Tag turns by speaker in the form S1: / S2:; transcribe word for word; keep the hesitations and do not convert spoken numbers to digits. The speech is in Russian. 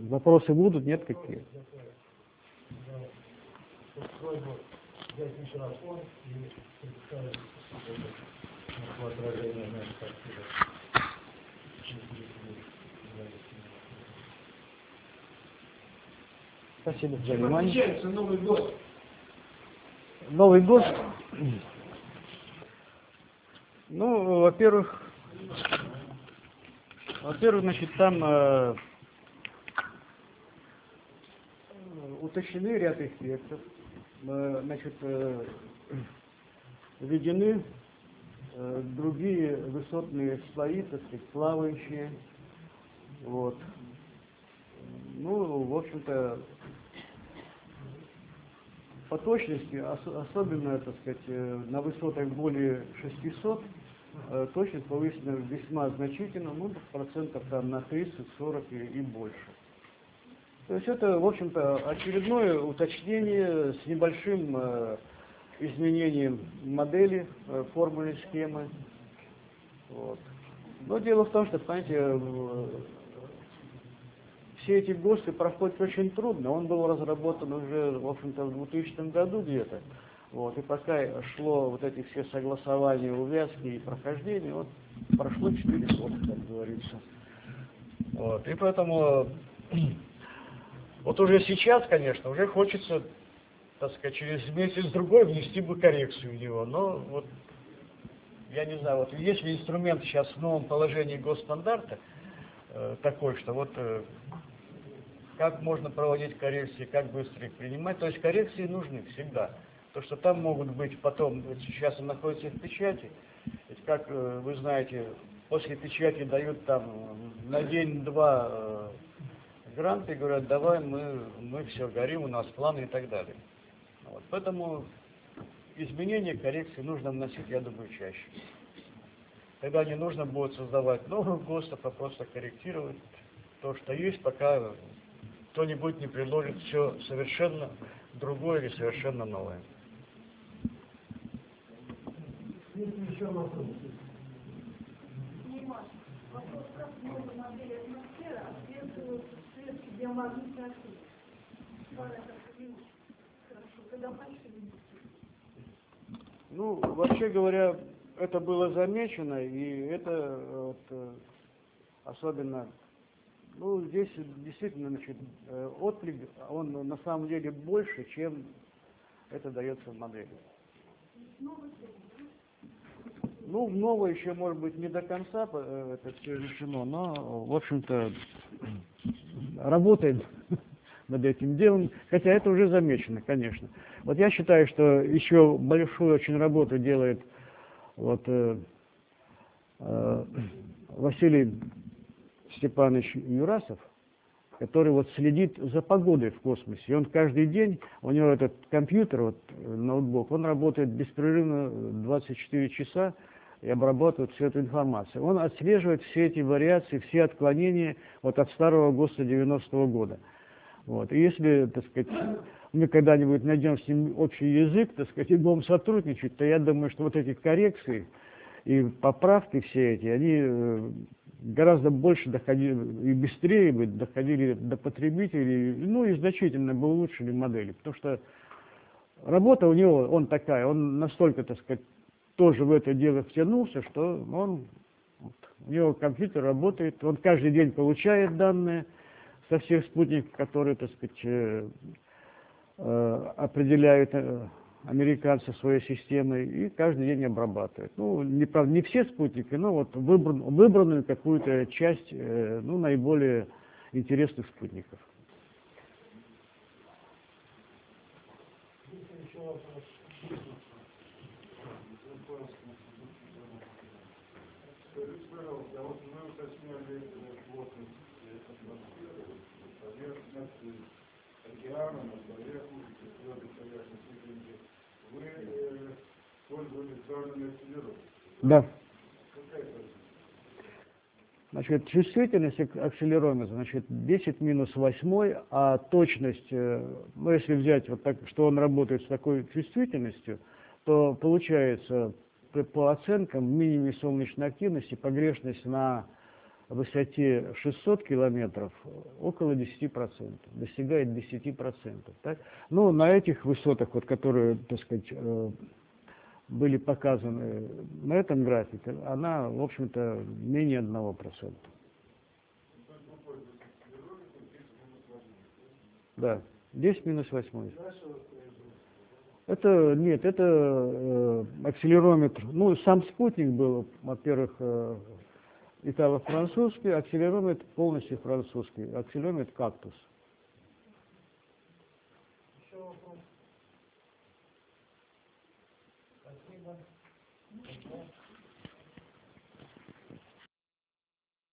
S1: Вопросы будут? Нет какие? Спасибо за внимание.
S2: Новый год.
S1: Новый год. Ну, во-первых, во-первых, значит, там э, уточнены ряд эффектов, э, значит, э, введены э, другие высотные слои, так сказать, плавающие. Вот. Ну, в общем-то, по точности, ос особенно, так сказать, на высотах более шестисот, э, точность повысена весьма значительно, ну, процентов там на тридцать-сорок и, и больше. То есть это, в общем-то, очередное уточнение с небольшим э, изменением модели, э, формульной схемы. Вот. Но дело в том, что, понимаете, э, все эти ГОСТы проходят очень трудно. Он был разработан уже, в общем-то, в двухтысячном году где-то. Вот. И пока шло вот эти все согласования, увязки и прохождения, вот прошло четыре года, как говорится. Вот. И поэтому вот уже сейчас, конечно, уже хочется, так сказать, через месяц-другой внести бы коррекцию в него. Но вот, я не знаю, вот если инструмент сейчас в новом положении госстандарта э, такой, что вот э, как можно проводить коррекции, как быстро их принимать, то есть коррекции нужны всегда. То, что там могут быть потом, сейчас он находится в печати, ведь как э, вы знаете, после печати дают там на день-два э, гранты, говорят, давай, мы, мы все горим, у нас планы и так далее. Вот. Поэтому изменения, коррекции нужно вносить, я думаю, чаще. Тогда не нужно будет создавать новых ГОСТов, а просто корректировать то, что есть, пока кто-нибудь не предложит все совершенно другое или совершенно новое.
S2: Еще вопрос.
S3: Вопрос, как много моделей атмосферы отслеживают средства биомагнитной активности. Хорошо, когда больше видите?
S1: Ну, вообще говоря, это было замечено, и это вот, особенно, ну, здесь действительно, значит, отклик, он на самом деле больше, чем это дается в модели. Ну, в новое еще, может быть, не до конца это все решено, но, в общем-то, работаем над этим делом, хотя это уже замечено, конечно. Вот я считаю, что еще большую очень работу делает вот, э, э, Василий Степанович Юрасов, который вот следит за погодой в космосе. И он каждый день, у него этот компьютер, вот, ноутбук, он работает беспрерывно двадцать четыре часа и обрабатывает всю эту информацию. Он отслеживает все эти вариации, все отклонения вот, от старого ГОСТа девяностого года. Вот. И если, так сказать, мы когда-нибудь найдем с ним общий язык, так сказать, и будем сотрудничать, то я думаю, что вот эти коррекции и поправки все эти, они гораздо больше доходили и быстрее бы доходили до потребителей, ну и значительно бы улучшили модели, потому что работа у него, он такая, он настолько, так сказать, тоже в это дело втянулся, что он, вот, у него компьютер работает, он каждый день получает данные со всех спутников, которые, так сказать, э, э, определяют э, американцы своей системой, и каждый день обрабатывают. Ну, не, правда, не все спутники, но вот выбран, выбранную какую-то часть, э, ну, наиболее интересных спутников.
S4: Скажите, пожалуйста, а вот мы уточняли плотность атмосферы, поверхность океана, на поверхности, твердой поверхности Земли. Вы э, пользовались данными акселерометра?
S1: Да.
S4: Какая разница?
S1: Значит, чувствительность акселерометра, значит, десять минус восемь, а точность, ну, если взять вот так, что он работает с такой чувствительностью, то получается по оценкам минимуме солнечной активности погрешность на высоте шестьсот километров около десяти процентов, достигает десяти процентов. Так? Ну, на этих высотах, вот, которые, так сказать, э, были показаны на этом графике, она, в общем-то, менее одного процента. Да, десять минус восемь. Это, нет, это э, акселерометр. Ну, сам спутник был, во-первых, э, итало-французский, акселерометр полностью французский, акселерометр «Кактус».
S2: Еще вопрос. Спасибо.